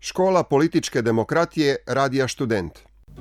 Škola političke demokratije Radija Študent.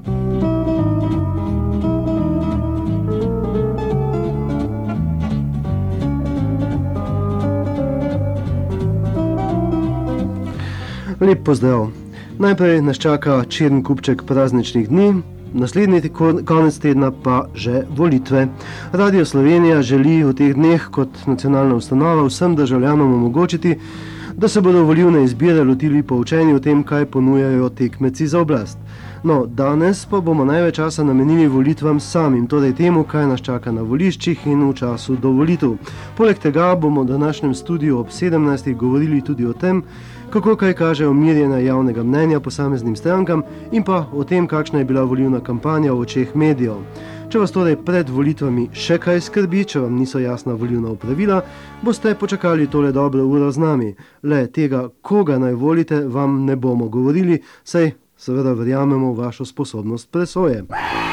Lep pozdrav. Najprej nas čaka čiren kupček prazničnih dni, naslednji konec tedna pa že volitve. Radio Slovenija želi v teh dneh kot nacionalna ustanova vsem državljanom omogočiti, da se bodo volilne izbire lotili poučeni o tem, kaj ponujajo tekmeci za oblast. No, danes pa bomo največ časa namenili volitvam samim, torej temu, kaj nas čaka na voliščih in v času do volitev. Poleg tega bomo v današnjem studiu ob 17. govorili tudi o tem, kako kaj kaže umirjena javnega mnenja posameznim strankam in pa o tem, kakšna je bila volilna kampanja v očeh medijev. Če vas torej pred volitvami še kaj skrbi, če vam niso jasna volilna opravila, boste počakali tole dobro uro z nami. Le tega, koga naj volite, vam ne bomo govorili, saj seveda verjamemo v vašo sposobnost presoje.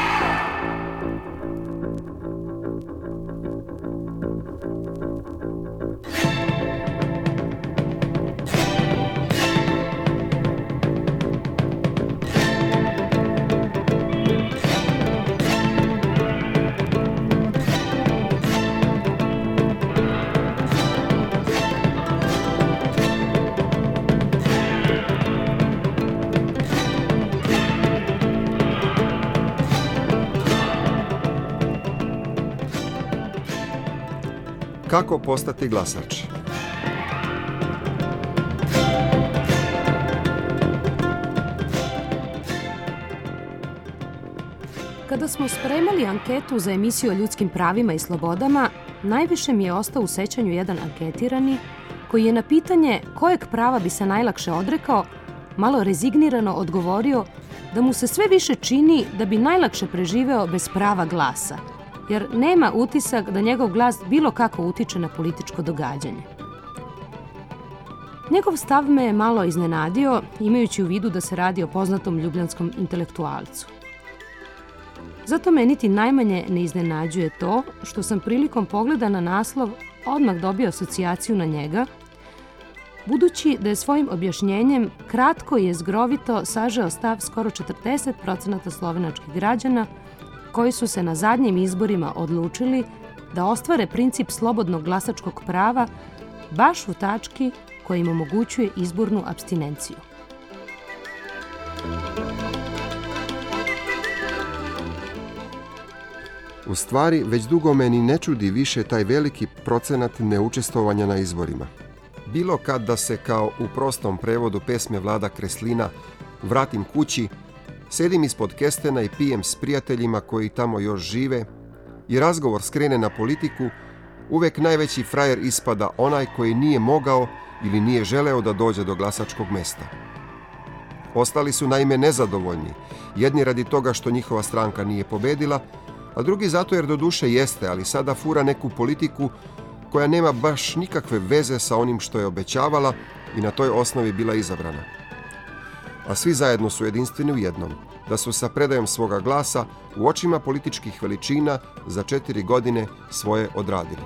Kako postati glasač? Kada smo spremali anketu za emisiju o ljudskim pravima i slobodama, najviše mi je ostao u sećanju jedan anketirani koji je na pitanje kojeg prava bi se najlakše odrekao, malo rezignirano odgovorio da mu se sve više čini da bi najlakše preživeo bez prava glasa, jer nema utisak da njegov glas bilo kako utiče na političko događanje. Njegov stav me je malo iznenadio, imajući u vidu da se radi o poznatom ljubljanskom intelektualcu. Zato me niti najmanje ne iznenađuje to što sam prilikom pogleda na naslov odmah dobio asocijaciju na njega, budući da je svojim objašnjenjem kratko i jezgrovito sažeo stav skoro 40% slovenačkih građana koji su se na zadnjim izborima odlučili da ostvare princip slobodnog glasačkog prava baš u tački koja im omogućuje izbornu apstinenciju. U stvari, već dugo meni ne čudi više taj veliki procenat neučestvovanja na izborima. Bilo kad da se, kao u prostom prevodu pesme Vlada Kreslina, vratim kući, sedim ispod kestena i pijem s prijateljima koji tamo još žive i razgovor skrene na politiku, uvek najveći frajer ispada onaj koji nije mogao ili nije želeo da dođe do glasačkog mesta. Ostali su naime nezadovoljni, jedni radi toga što njihova stranka nije pobedila, a drugi zato jer doduše jeste, ali sada fura neku politiku koja nema baš nikakve veze sa onim što je obećavala i na toj osnovi bila izabrana. A svi zajedno su jedinstveni u jednom, da su sa predajom svoga glasa u očima političkih veličina za 4 godine svoje odradili.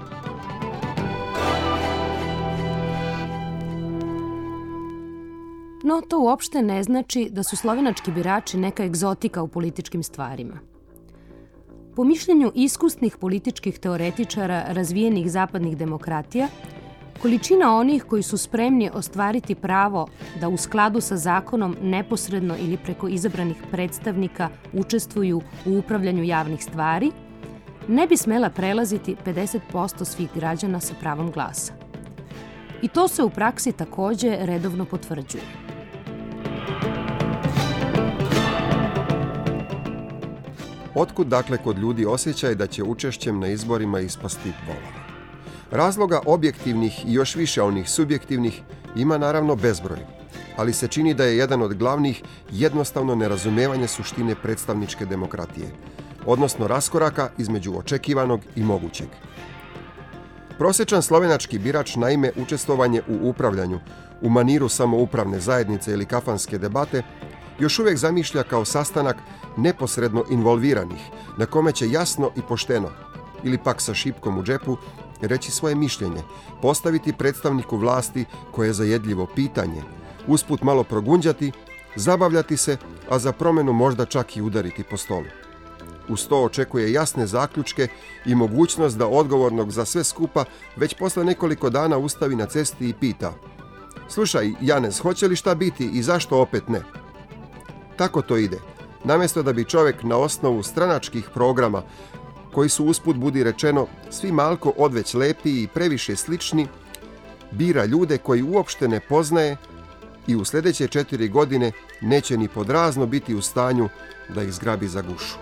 No, to uopšte ne znači da su slovenački birači neka egzotika u političkim stvarima. Po mišljenju iskusnih političkih teoretičara razvijenih zapadnih demokratija, količina onih koji su spremni ostvariti pravo da u skladu sa zakonom neposredno ili preko izabranih predstavnika učestvuju u upravljanju javnih stvari, ne bi smela prelaziti 50% svih građana sa pravom glasa. I to se u praksi takođe redovno potvrđuje. Otkud dakle kod ljudi osjećaj da će učešćem na izborima ispasti volani? Razloga objektivnih i još više onih subjektivnih ima naravno bezbroj, ali se čini da je jedan od glavnih jednostavno nerazumevanje suštine predstavničke demokratije, odnosno raskoraka između očekivanog i mogućeg. Prosječan slovenački birač naime učestvovanje u upravljanju u maniru samoupravne zajednice ili kafanske debate još uvijek zamišlja kao sastanak neposredno involviranih, na kome će jasno i pošteno, ili pak sa šipkom u džepu, reći svoje mišljenje, postaviti predstavniku vlasti koje je zajedljivo pitanje, usput malo progunđati, zabavljati se, a za promjenu možda čak i udariti po stolu. Uz to očekuje jasne zaključke i mogućnost da odgovornog za sve skupa već posle nekoliko dana ustavi na cesti i pita: slušaj, Janez, hoće li šta biti i zašto opet ne? Tako to ide. Namjesto da bi čovjek na osnovu stranačkih programa, koji su usput budi rečeno svi malko odveć lepiji i previše slični, bira ljude koji uopšte ne poznaje i u sljedeće 4 godine neće ni podrazno biti u stanju da ih zgrabi za gušu.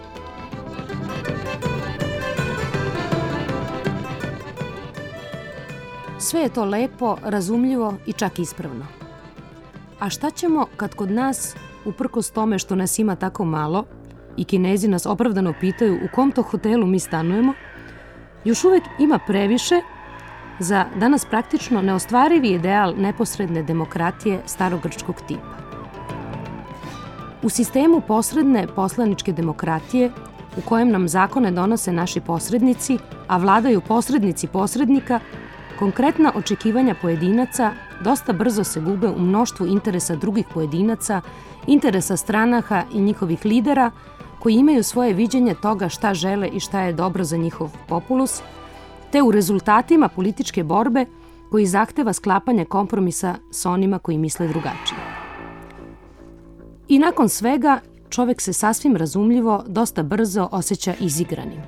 Sve je to lepo, razumljivo i čak ispravno. A šta ćemo kad kod nas, uprkos tome što nas ima tako malo, i Kinezi nas opravdano pitaju u kom to hotelu mi stanujemo, još uvijek ima previše za danas praktično neostvarivi ideal neposredne demokratije starogrčkog tipa. U sistemu posredne poslaničke demokratije, u kojem nam zakone donose naši posrednici, a vladaju posrednici posrednika, konkretna očekivanja pojedinaca dosta brzo se gube u mnoštvu interesa drugih pojedinaca, interesa stranaha i njihovih lidera, koji imaju svoje viđenje toga šta žele i šta je dobro za njihov populus, te u rezultatima političke borbe koji zahteva sklapanje kompromisa s onima koji misle drugačije. I nakon svega, čovjek se sasvim razumljivo dosta brzo osjeća izigranim.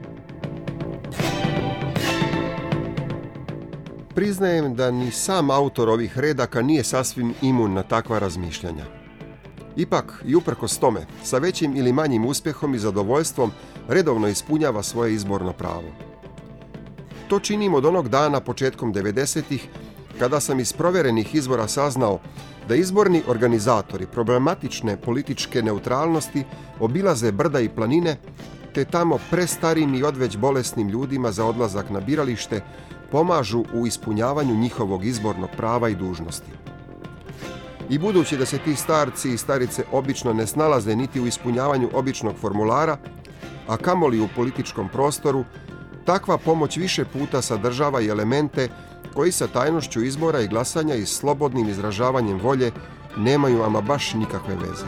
Priznajem da ni sam autor ovih redaka nije sasvim imun na takva razmišljanja. Ipak, i uprkos tome, sa većim ili manjim uspjehom i zadovoljstvom redovno ispunjava svoje izborno pravo. To činim od onog dana početkom 90-ih, kada sam iz provjerenih izvora saznao da izborni organizatori problematične političke neutralnosti obilaze brda i planine, te tamo prestarim i odveć bolesnim ljudima za odlazak na biralište pomažu u ispunjavanju njihovog izbornog prava i dužnosti. I budući da se ti starci i starice obično ne snalaze niti u ispunjavanju običnog formulara, a kamoli u političkom prostoru, takva pomoć više puta sadržava i elemente koji sa tajnošću izbora i glasanja i slobodnim izražavanjem volje nemaju ama baš nikakve veze.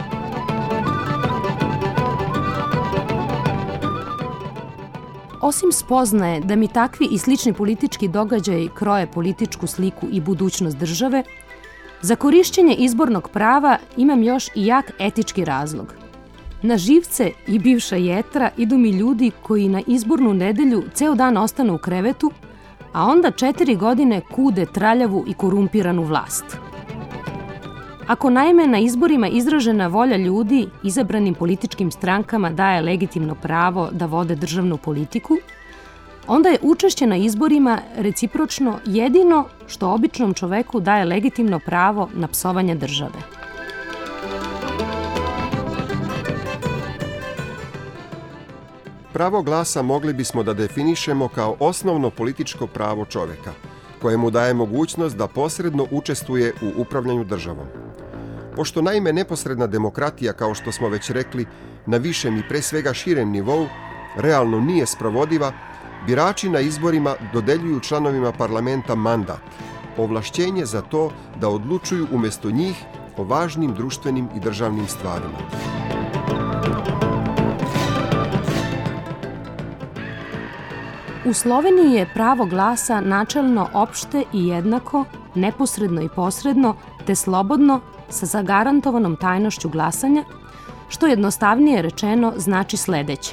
Osim spoznaje da mi takvi i slični politički događaji kroje političku sliku i budućnost države, za korišćenje izbornog prava imam još i jak etički razlog. Na živce i bivša jetra idu mi ljudi koji na izbornu nedelju ceo dan ostanu u krevetu, a onda 4 godine kude traljavu i korumpiranu vlast. Ako naime na izborima izražena volja ljudi izabranim političkim strankama daje legitimno pravo da vode državnu politiku, onda je učešće na izborima recipročno jedino što običnom čoveku daje legitimno pravo na psovanje države. Pravo glasa mogli bismo da definišemo kao osnovno političko pravo čovjeka, koje mu daje mogućnost da posredno učestvuje u upravljanju državom. Pošto naime neposredna demokratija, kao što smo već rekli, na višem i pre svega širem nivou, realno nije sprovodiva, birači na izborima dodeljuju članovima parlamenta mandat, ovlašćenje za to da odlučuju umjesto njih o važnim društvenim i državnim stvarima. U Sloveniji je pravo glasa načelno opšte i jednako, neposredno i posredno, te slobodno, sa zagarantovanom tajnošću glasanja, što jednostavnije rečeno znači sledeće.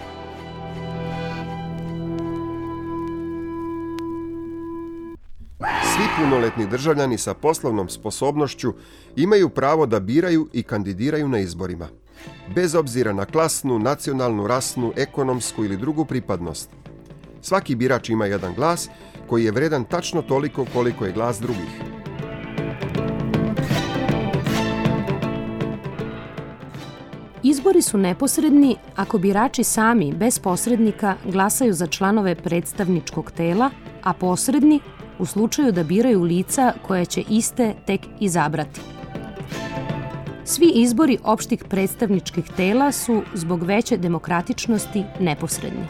Svi punoletni državljani sa poslovnom sposobnošću imaju pravo da biraju i kandidiraju na izborima, bez obzira na klasnu, nacionalnu, rasnu, ekonomsku ili drugu pripadnost. Svaki birač ima jedan glas koji je vredan tačno toliko koliko je glas drugih. Izbori su neposredni ako birači sami, bez posrednika, glasaju za članove predstavničkog tela, a posredni u slučaju da biraju lica koje će iste tek izabrati. Svi izbori opštih predstavničkih tela su, zbog veće demokratičnosti, neposredni.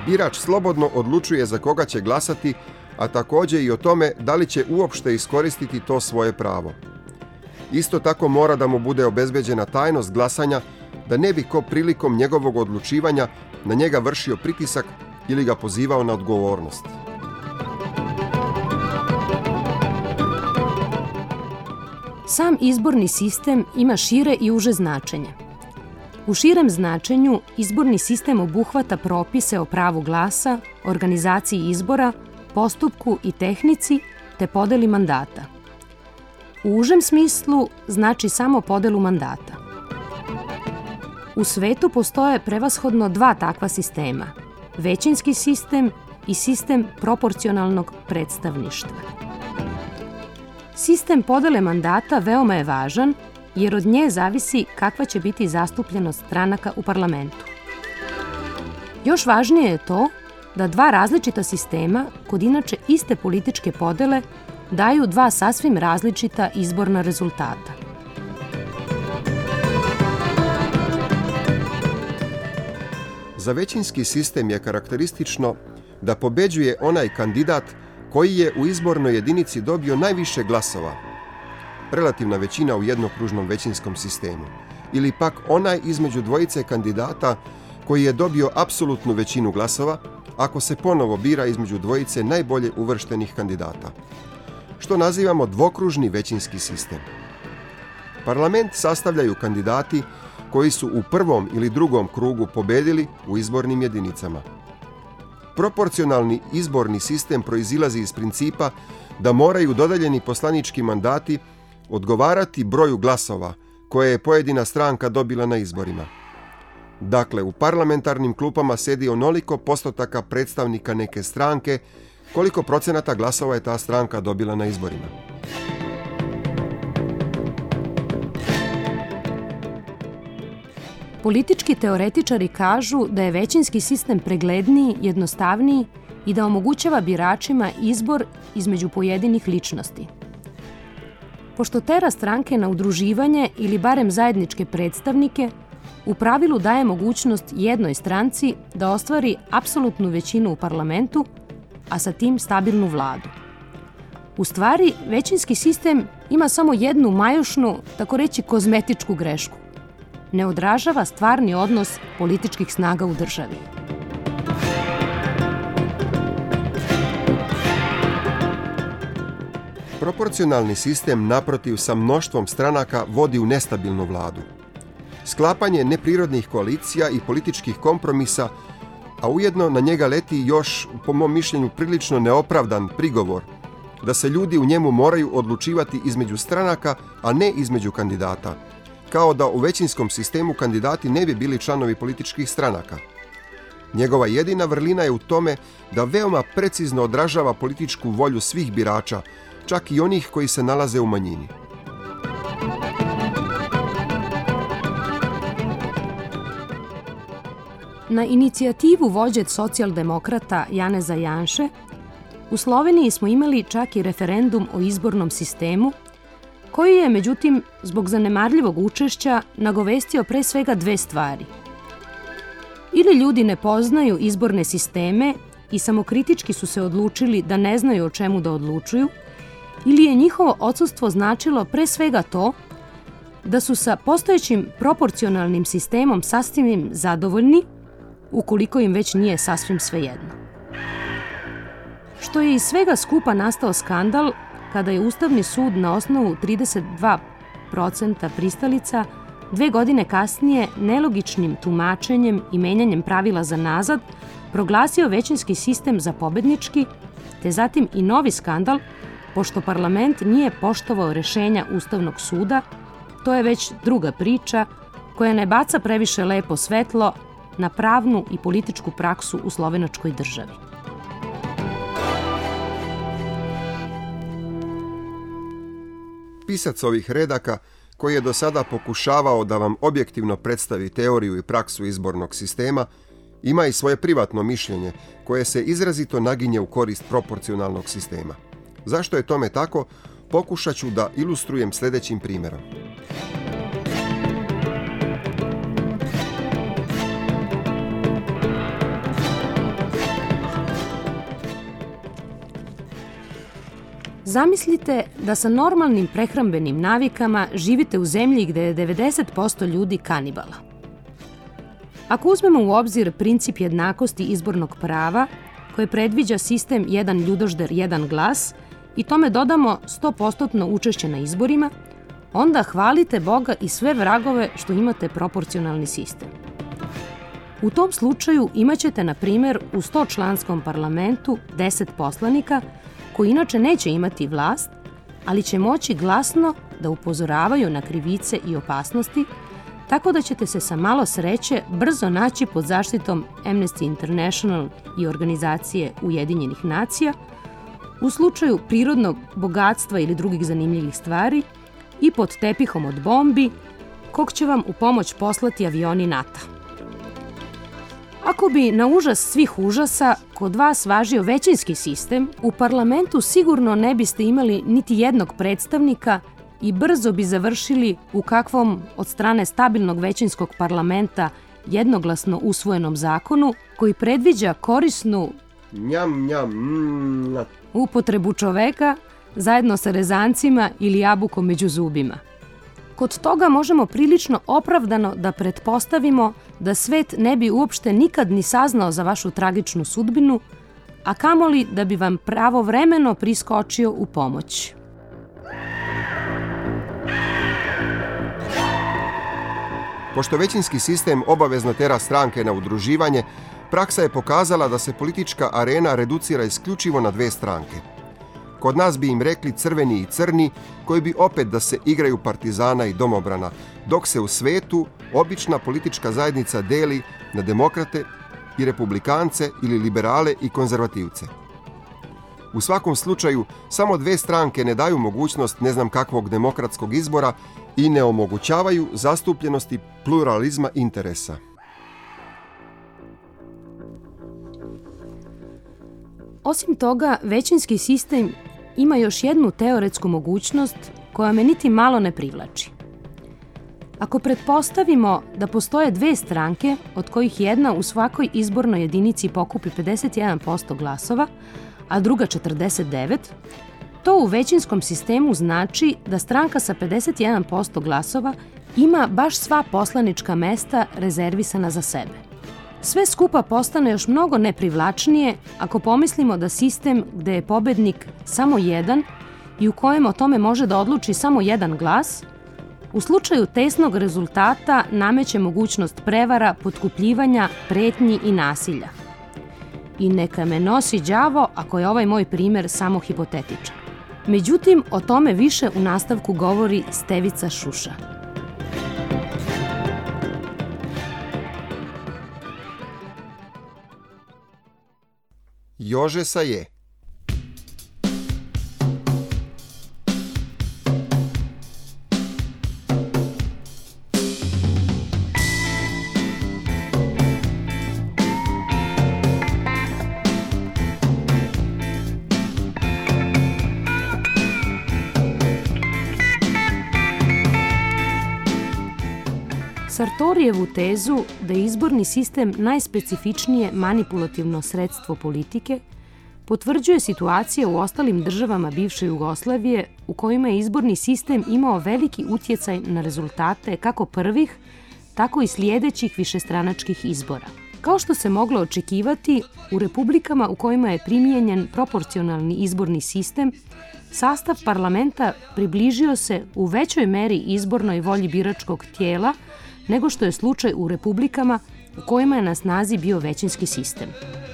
birač slobodno odlučuje za koga će glasati, a također i o tome da li će uopšte iskoristiti to svoje pravo. Isto tako mora da mu bude obezbeđena tajnost glasanja, da ne bi ko prilikom njegovog odlučivanja na njega vršio pritisak ili ga pozivao na odgovornost. Sam izborni sistem ima šire i uže značenje. U širem značenju izborni sistem obuhvata propise o pravu glasa, organizaciji izbora, postupku i tehnici te podeli mandata. U užem smislu znači samo podelu mandata. U svetu postoje prevashodno dva takva sistema, većinski sistem i sistem proporcionalnog predstavništva. Sistem podele mandata veoma je važan jer od nje zavisi kakva će biti zastupljenost stranaka u parlamentu. Još važnije je to da dva različita sistema, kod inače iste političke podele, daju dva sasvim različita izborna rezultata. Za većinski sistem je karakteristično da pobeđuje onaj kandidat koji je u izbornoj jedinici dobio najviše glasova, relativna većina u jednokružnom većinskom sistemu, ili pak onaj između dvojice kandidata koji je dobio apsolutnu većinu glasova ako se ponovo bira između dvojice najbolje uvrštenih kandidata, što nazivamo dvokružni većinski sistem. Parlament sastavljaju kandidati koji su u prvom ili drugom krugu pobedili u izbornim jedinicama. Proporcionalni izborni sistem proizilazi iz principa da moraju dodeljeni poslanički mandati odgovarati broju glasova koje je pojedina stranka dobila na izborima. Dakle, u parlamentarnim klupama sedi onoliko postotaka predstavnika neke stranke koliko procenata glasova je ta stranka dobila na izborima. Politički teoretičari kažu da je većinski sistem pregledniji, jednostavniji i da omogućava biračima izbor između pojedinih ličnosti. Pošto tera stranke na udruživanje ili barem zajedničke predstavnike, u pravilu daje mogućnost jednoj stranci da ostvari apsolutnu većinu u parlamentu, a sa tim stabilnu vladu. U stvari, većinski sistem ima samo jednu majušnu, tako reći kozmetičku grešku. Ne odražava stvarni odnos političkih snaga u državi. Proporcionalni sistem, naprotiv, sa mnoštvom stranaka vodi u nestabilnu vladu. Sklapanje neprirodnih koalicija i političkih kompromisa, a ujedno na njega leti još, po mom mišljenju, prilično neopravdan prigovor da se ljudi u njemu moraju odlučivati između stranaka, a ne između kandidata, kao da u većinskom sistemu kandidati ne bi bili članovi političkih stranaka. Njegova jedina vrlina je u tome da veoma precizno odražava političku volju svih birača, čak i onih koji se nalaze u manjini. Na inicijativu vođe socijaldemokrata Janeza Janše, u Sloveniji smo imali čak i referendum o izbornom sistemu, koji je, međutim, zbog zanemarljivog učešća nagovestio pre svega dve stvari. Ili ljudi ne poznaju izborne sisteme i samokritički su se odlučili da ne znaju o čemu da odlučuju, ili je njihovo odsustvo značilo pre svega to da su sa postojećim proporcionalnim sistemom sasvim zadovoljni, ukoliko im već nije sasvim svejedno. Što je iz svega skupa nastao skandal kada je Ustavni sud na osnovu 32% pristalica 2 godine kasnije nelogičnim tumačenjem i menjanjem pravila za nazad proglasio većinski sistem za pobednički, te zatim i novi skandal, pošto parlament nije poštovao rešenja Ustavnog suda. To je već druga priča koja ne baca previše lepo svetlo na pravnu i političku praksu u slovenačkoj državi. Pisac ovih redaka, koji je do sada pokušavao da vam objektivno predstavi teoriju i praksu izbornog sistema, ima i svoje privatno mišljenje koje se izrazito naginje u korist proporcionalnog sistema. Zašto je tome tako, pokušat ću da ilustrujem sljedećim primjerom. Zamislite da sa normalnim prehrambenim navikama živite u zemlji gde je 90% ljudi kanibala. Ako uzmemo u obzir princip jednakosti izbornog prava, koje predviđa sistem jedan ljudožder, jedan glas, i tome dodamo 100% učešće na izborima, onda hvalite Boga i sve vragove što imate proporcionalni sistem. U tom slučaju imaćete, na primjer, u 100-članskom parlamentu 10 poslanika koji inače neće imati vlast, ali će moći glasno da upozoravaju na krivice i opasnosti, tako da ćete se sa malo sreće brzo naći pod zaštitom Amnesty International i organizacije Ujedinjenih nacija, u slučaju prirodnog bogatstva ili drugih zanimljivih stvari i pod tepihom od bombi, kog će vam u pomoć poslati avioni NATO. Ako bi na užas svih užasa kod vas važio većinski sistem, u parlamentu sigurno ne biste imali niti jednog predstavnika i brzo bi završili u kakvom od strane stabilnog većinskog parlamenta jednoglasno usvojenom zakonu koji predviđa korisnu upotrebu čoveka zajedno sa rezancima ili jabukom među zubima. Kod toga možemo prilično opravdano da pretpostavimo da svet ne bi uopšte nikad ni saznao za vašu tragičnu sudbinu, a kamoli da bi vam pravovremeno priskočio u pomoć. Pošto većinski sistem obavezno tera stranke na udruživanje, praksa je pokazala da se politička arena reducira isključivo na dve stranke. Kod nas bi im rekli crveni i crni, koji bi opet da se igraju partizana i domobrana, dok se u svetu obična politička zajednica deli na demokrate i republikance ili liberale i konzervativce. U svakom slučaju, samo dve stranke ne daju mogućnost ne znam kakvog demokratskog izbora i ne omogućavaju zastupljenosti pluralizma interesa. Osim toga, većinski sistem ima još jednu teoretsku mogućnost koja me niti malo ne privlači. Ako pretpostavimo da postoje dve stranke, od kojih jedna u svakoj izbornoj jedinici pokupi 51% glasova, a druga 49%, to u većinskom sistemu znači da stranka sa 51% glasova ima baš sva poslanička mesta rezervisana za sebe. Sve skupa postane još mnogo neprivlačnije ako pomislimo da sistem gde je pobednik samo jedan i u kojem o tome može da odluči samo jedan glas, u slučaju tesnog rezultata nameće mogućnost prevara, potkupljivanja, pretnji i nasilja. I neka me nosi đavo ako je ovaj moj primer samo hipotetičan. Međutim, o tome više u nastavku govori Stevica Šuša. Jožesa je. Sartorijevu tezu da je izborni sistem najspecifičnije manipulativno sredstvo politike potvrđuje situacija u ostalim državama bivše Jugoslavije u kojima je izborni sistem imao veliki utjecaj na rezultate kako prvih, tako i sljedećih višestranačkih izbora. Kao što se moglo očekivati, u republikama u kojima je primijenjen proporcionalni izborni sistem, sastav parlamenta približio se u većoj meri izbornoj volji biračkog tijela nego što je slučaj u republikama u kojima je na snazi bio većinski sistem.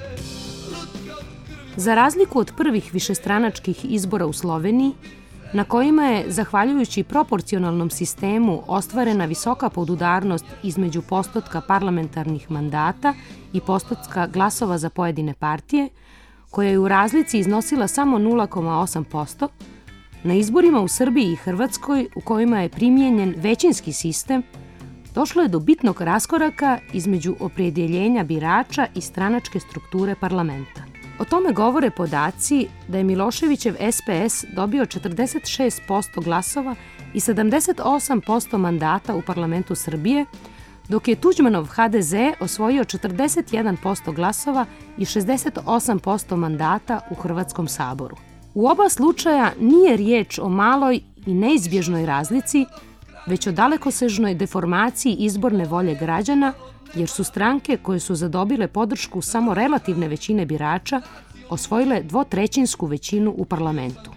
Za razliku od prvih višestranačkih izbora u Sloveniji, na kojima je, zahvaljujući proporcionalnom sistemu, ostvarena visoka podudarnost između postotka parlamentarnih mandata i postotka glasova za pojedine partije, koja je u razlici iznosila samo 0,8%, na izborima u Srbiji i Hrvatskoj, u kojima je primijenjen većinski sistem, došlo je do bitnog raskoraka između opredjeljenja birača i stranačke strukture parlamenta. O tome govore podaci da je Miloševićev SPS dobio 46% glasova i 78% mandata u parlamentu Srbije, dok je Tuđmanov HDZ osvojio 41% glasova i 68% mandata u Hrvatskom saboru. U oba slučaja nije riječ o maloj i neizbježnoj razlici, već o dalekosežnoj deformaciji izborne volje građana, jer su stranke koje su zadobile podršku samo relativne većine birača osvojile 2/3 većinu u parlamentu.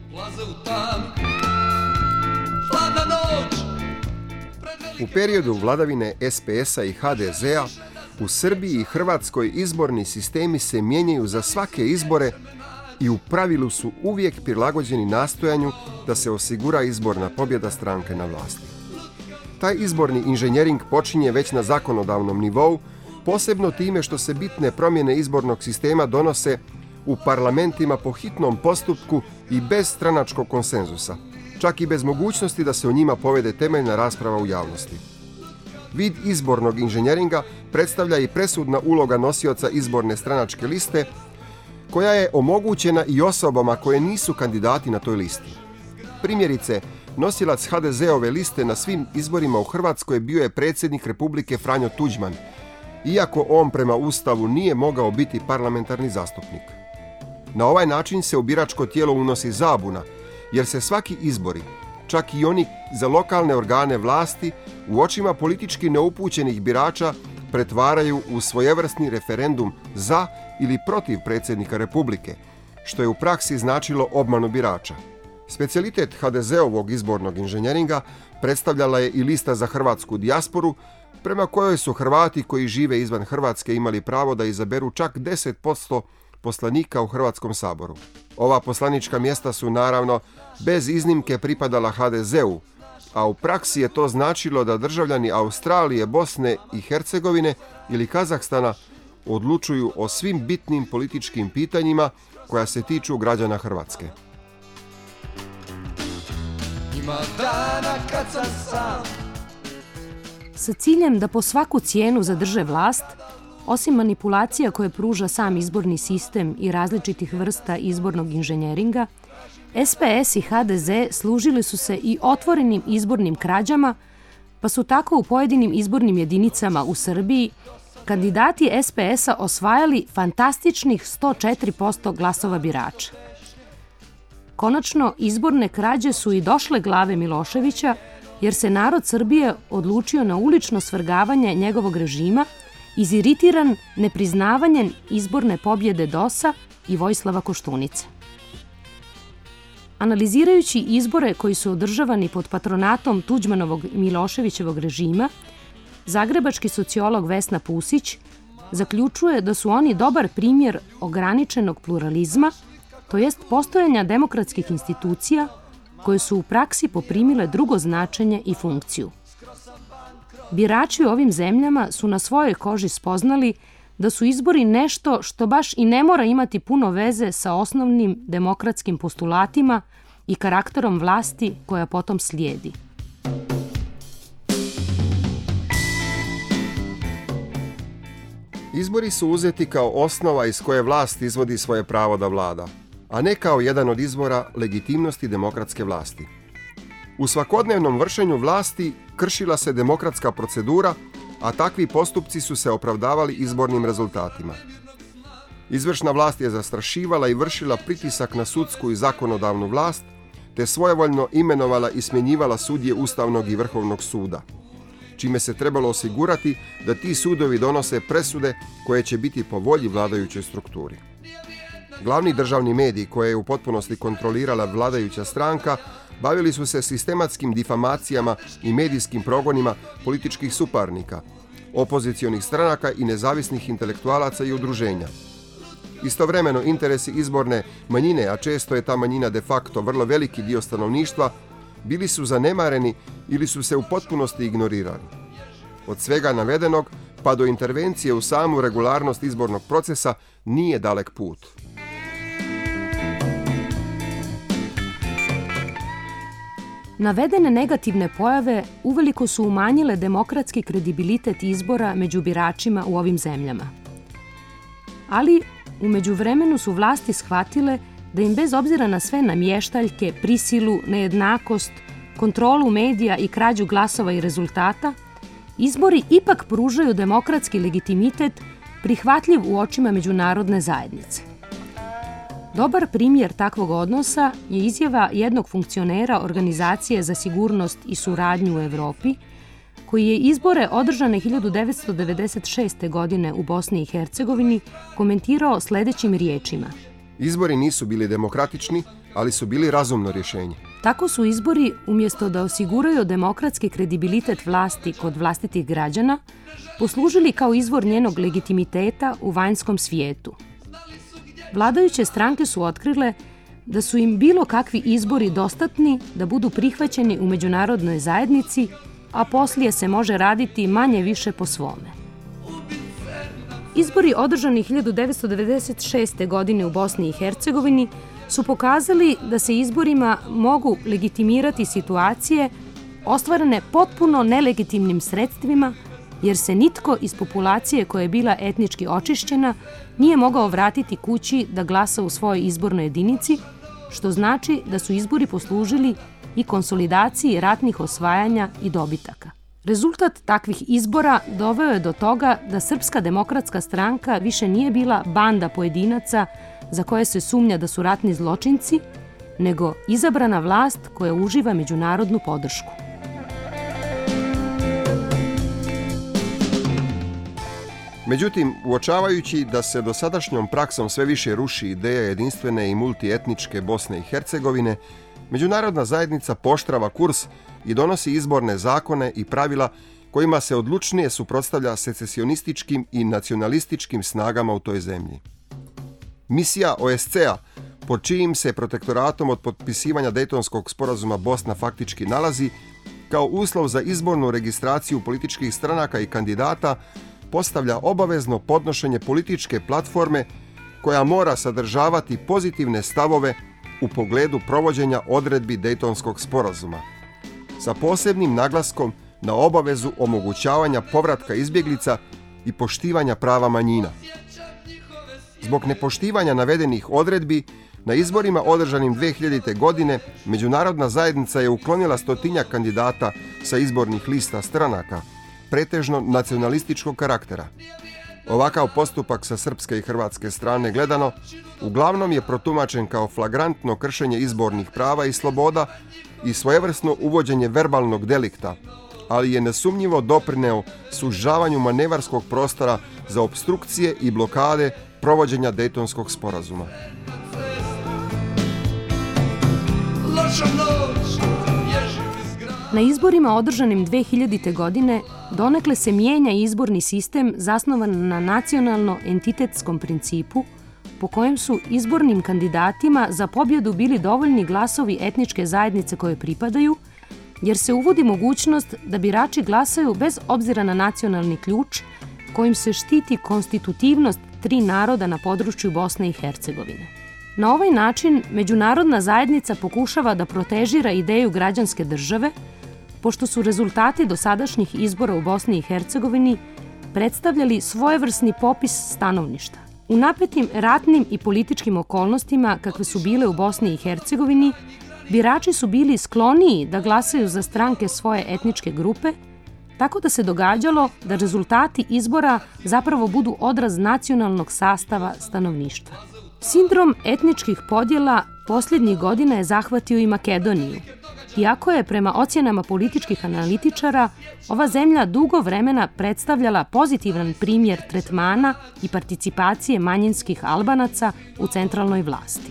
U periodu vladavine SPS-a i HDZ-a u Srbiji i Hrvatskoj izborni sistemi se mijenjaju za svake izbore i u pravilu su uvijek prilagođeni nastojanju da se osigura izborna pobjeda stranke na vlasti. Taj izborni inženjering počinje već na zakonodavnom nivou, posebno time što se bitne promjene izbornog sistema donose u parlamentima po hitnom postupku i bez stranačkog konsenzusa, čak i bez mogućnosti da se o njima povede temeljna rasprava u javnosti. Vid izbornog inženjeringa predstavlja i presudna uloga nosioca izborne stranačke liste, koja je omogućena i osobama koje nisu kandidati na toj listi. Primjerice, nosilac HDZ-ove liste na svim izborima u Hrvatskoj bio je predsjednik Republike Franjo Tuđman, iako on prema Ustavu nije mogao biti parlamentarni zastupnik. Na ovaj način se u biračko tijelo unosi zabuna, jer se svaki izbori, čak i oni za lokalne organe vlasti, u očima politički neupućenih birača pretvaraju u svojevrsni referendum za ili protiv predsjednika Republike, što je u praksi značilo obmanu birača. Specijalitet HDZ-ovog izbornog inženjeringa predstavljala je i lista za hrvatsku dijasporu, prema kojoj su Hrvati koji žive izvan Hrvatske imali pravo da izaberu čak 10% poslanika u Hrvatskom saboru. Ova poslanička mjesta su naravno bez iznimke pripadala HDZ-u, a u praksi je to značilo da državljani Australije, Bosne i Hercegovine ili Kazahstana odlučuju o svim bitnim političkim pitanjima koja se tiču građana Hrvatske. Ima dana kad sam sam. Sa ciljem da po svaku cijenu zadrže vlast, osim manipulacija koje pruža sam izborni sistem i različitih vrsta izbornog inženjeringa, SPS i HDZ služili su se i otvorenim izbornim krađama, pa su tako u pojedinim izbornim jedinicama u Srbiji kandidati SPS-a osvajali fantastičnih 104% glasova birača. Konačno, izborne krađe su i došle glave Miloševića, jer se narod Srbije odlučio na ulično svrgavanje njegovog režima, iziritiran nepriznavanjem izborne pobjede DOS-a i Vojislava Koštunice. Analizirajući izbore koji su održavani pod patronatom Tuđmanovog i Miloševićevog režima, zagrebački sociolog Vesna Pusić zaključuje da su oni dobar primjer ograničenog pluralizma, to jest postojanja demokratskih institucija koje su u praksi poprimile drugo značenje i funkciju. Birači u ovim zemljama su na svojoj koži spoznali da su izbori nešto što baš i ne mora imati puno veze sa osnovnim demokratskim postulatima i karakterom vlasti koja potom slijedi. Izbori su uzeti kao osnova iz koje vlast izvodi svoje pravo da vlada, a ne kao jedan od izvora legitimnosti demokratske vlasti. U svakodnevnom vršenju vlasti kršila se demokratska procedura, a takvi postupci su se opravdavali izbornim rezultatima. Izvršna vlast je zastrašivala i vršila pritisak na sudsku i zakonodavnu vlast, te svojevoljno imenovala i smjenjivala sudije Ustavnog i Vrhovnog suda, čime se trebalo osigurati da ti sudovi donose presude koje će biti po volji vladajućoj strukturi. Glavni državni mediji koje je u potpunosti kontrolirala vladajuća stranka bavili su se sistematskim difamacijama i medijskim progonima političkih suparnika, opozicionih stranaka i nezavisnih intelektualaca i udruženja. Istovremeno interesi izborne manjine, a često je ta manjina de facto vrlo veliki dio stanovništva, bili su zanemareni ili su se u potpunosti ignorirali. Od svega navedenog pa do intervencije u samu regularnost izbornog procesa nije dalek put. Navedene negativne pojave uveliko su umanjile demokratski kredibilitet izbora među biračima u ovim zemljama. Ali u međuvremenu su vlasti shvatile da im bez obzira na sve namještaljke, prisilu, nejednakost, kontrolu medija i krađu glasova i rezultata, izbori ipak pružaju demokratski legitimitet prihvatljiv u očima međunarodne zajednice. Dobar primjer takvog odnosa je izjava jednog funkcionera Organizacije za sigurnost i suradnju u Evropi, koji je izbore održane 1996. godine u Bosni i Hercegovini komentirao sljedećim riječima. Izbori nisu bili demokratični, ali su bili razumno rješenje. Tako su izbori, umjesto da osiguraju demokratski kredibilitet vlasti kod vlastitih građana, poslužili kao izvor njenog legitimiteta u vanjskom svijetu. Vladajuće stranke su otkrile da su im bilo kakvi izbori dostatni da budu prihvaćeni u međunarodnoj zajednici, a poslije se može raditi manje više po svome. Izbori održani 1996. godine u Bosni i Hercegovini su pokazali da se izborima mogu legitimirati situacije ostvarene potpuno nelegitimnim sredstvima, jer se nitko iz populacije koja je bila etnički očišćena nije mogao vratiti kući da glasa u svojoj izbornoj jedinici, što znači da su izbori poslužili i konsolidaciji ratnih osvajanja i dobitaka. Rezultat takvih izbora doveo je do toga da Srpska demokratska stranka više nije bila banda pojedinaca za koje se sumnja da su ratni zločinci, nego izabrana vlast koja uživa međunarodnu podršku. Međutim, uočavajući da se dosadašnjom praksom sve više ruši ideja jedinstvene i multietničke Bosne i Hercegovine, međunarodna zajednica pooštrava kurs i donosi izborne zakone i pravila kojima se odlučnije suprotstavlja secesionističkim i nacionalističkim snagama u toj zemlji. Misija OSCE-a, pod čijim se protektoratom od potpisivanja Dejtonskog sporazuma Bosna faktički nalazi, kao uslov za izbornu registraciju političkih stranaka i kandidata, postavlja obavezno podnošenje političke platforme koja mora sadržavati pozitivne stavove u pogledu provođenja odredbi Dejtonskog sporazuma, sa posebnim naglaskom na obavezu omogućavanja povratka izbjeglica i poštivanja prava manjina. Zbog nepoštivanja navedenih odredbi, na izborima održanim 2000. godine međunarodna zajednica je uklonila 100-tinjak kandidata sa izbornih lista stranaka, pretežno nacionalističkog karaktera. Ovakav postupak sa srpske i hrvatske strane gledano uglavnom je protumačen kao flagrantno kršenje izbornih prava i sloboda i svojevrsno uvođenje verbalnog delikta, ali je nesumnjivo doprineo sužavanju manevarskog prostora za opstrukcije i blokade provođenja Dejtonskog sporazuma. Na izborima održanim 2000. godine donekle se mijenja izborni sistem zasnovan na nacionalno-entitetskom principu, po kojem su izbornim kandidatima za pobjedu bili dovoljni glasovi etničke zajednice koje pripadaju, jer se uvodi mogućnost da birači glasaju bez obzira na nacionalni ključ, kojim se štiti konstitutivnost 3 naroda na području Bosne i Hercegovine. Na ovaj način međunarodna zajednica pokušava da protežira ideju građanske države, pošto su rezultati dosadašnjih izbora u Bosni i Hercegovini predstavljali svojevrsni popis stanovništva. U napetim ratnim i političkim okolnostima kakve su bile u Bosni i Hercegovini, birači su bili skloniji da glasaju za stranke svoje etničke grupe, tako da se događalo da rezultati izbora zapravo budu odraz nacionalnog sastava stanovništva. Sindrom etničkih podjela posljednjih godina je zahvatio i Makedoniju, iako je prema ocjenama političkih analitičara ova zemlja dugo vremena predstavljala pozitivan primjer tretmana i participacije manjinskih Albanaca u centralnoj vlasti.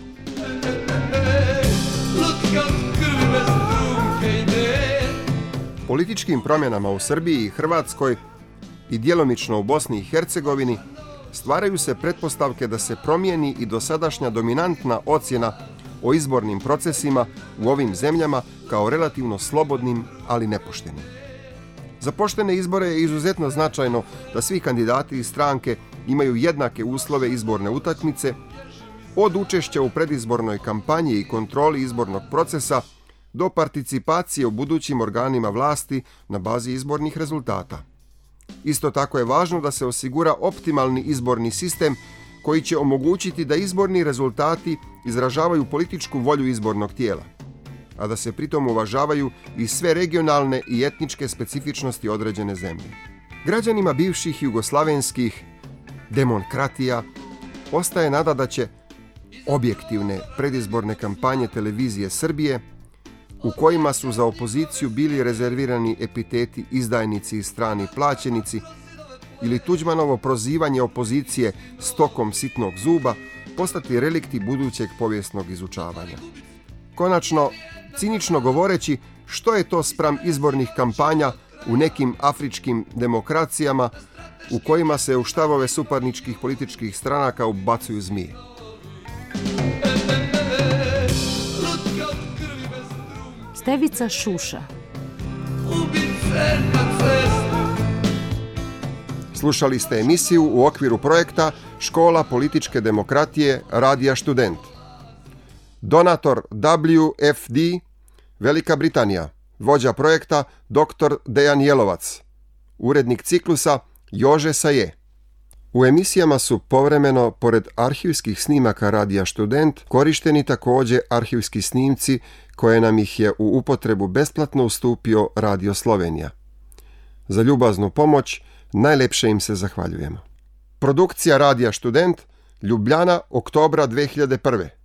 Političkim promjenama u Srbiji i Hrvatskoj i djelomično u Bosni i Hercegovini stvaraju se pretpostavke da se promijeni i dosadašnja dominantna ocjena o izbornim procesima u ovim zemljama kao relativno slobodnim, ali nepoštenim. Za poštene izbore je izuzetno značajno da svi kandidati i stranke imaju jednake uslove izborne utakmice, od učešća u predizbornoj kampanji i kontroli izbornog procesa do participacije u budućim organima vlasti na bazi izbornih rezultata. Isto tako je važno da se osigura optimalni izborni sistem koji će omogućiti da izborni rezultati izražavaju političku volju izbornog tijela, a da se pritom uvažavaju i sve regionalne i etničke specifičnosti određene zemlje. Građanima bivših jugoslavenskih demokratija ostaje nada da će, objektivne predizborne kampanje televizije Srbije, u kojima su za opoziciju bili rezervirani epiteti izdajnici i strani plaćenici, ili Tuđmanovo prozivanje opozicije stokom sitnog zuba, postati relikti budućeg povijesnog izučavanja. Konačno, cinično govoreći, što je to spram izbornih kampanja u nekim afričkim demokracijama u kojima se u štavove suparničkih političkih stranaka ubacuju zmije? Stevica Šuša. Slušali ste emisiju u okviru projekta Škola političke demokratije Radija Student. Donator WFD, Velika Britanija. Vođa projekta dr. Dejan Jelovac. Urednik ciklusa Jože Saje. U emisijama su povremeno, pored arhivskih snimaka Radija Student, korišteni također arhivski snimci koje nam ih je u upotrebu besplatno ustupio Radio Slovenija. Za ljubaznu pomoć najlepše im se zahvaljujemo. Produkcija Radija Student, Ljubljana, oktobra 2001.